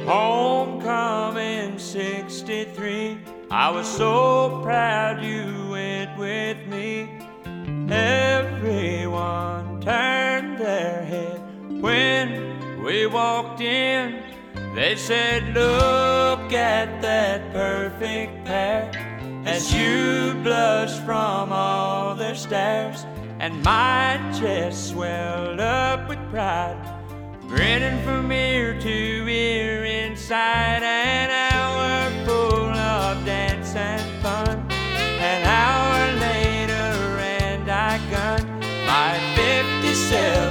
Homecoming '63, I was so proud you went with me. Everyone turned their head when we walked in. They said, look at that perfect pair, as you blushed from all their stares. And my chest swelled up with pride, grinning from ear to ear inside. An hour full of dance and fun, an hour later and I gunned my 57